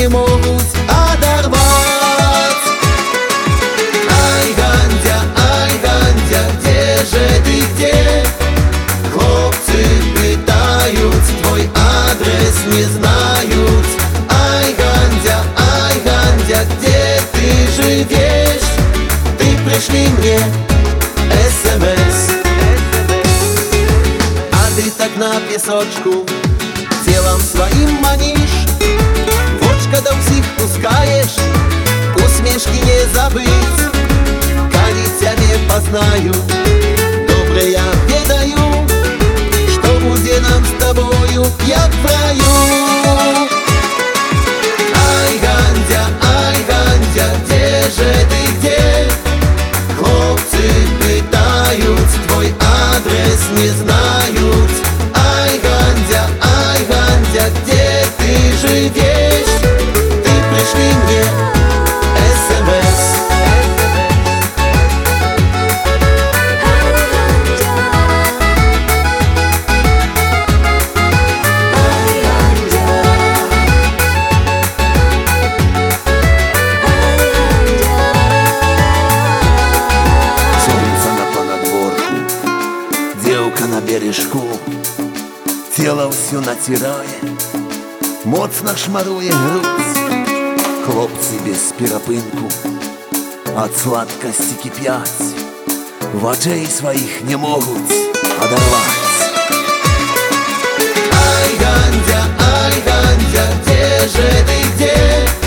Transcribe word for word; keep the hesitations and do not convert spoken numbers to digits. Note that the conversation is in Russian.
не могут оторвать. Ай, Гандя, ай, Гандя, где же ты, где? Хлопцы питают, твой адрес не знают. Ай, Гандя, ай, Гандя, где ты живешь? Ты пришли мне эс эм эс. А ты так на песочку телом своим манишь, в очко до всех пускаешь, усмешки не забыть. Коли тебя познаю, добре я ведаю, что будет нам с тобою, як в раю. Ай, Гандя, ай, Гандя, где же ты, где? Хлопцы питают, твой адрес не знают. Ай, Гандя, ай, Гандя, где ты живешь? Ты пришли мне эс эм эс. Девка на бережку тело всю натирає, моцно шмарує грудь. Хлопці без перепинку от сладкости кипять, в очей своих не могут одорвать. Ай, Гандя, ай, Гандя, где же ты, где?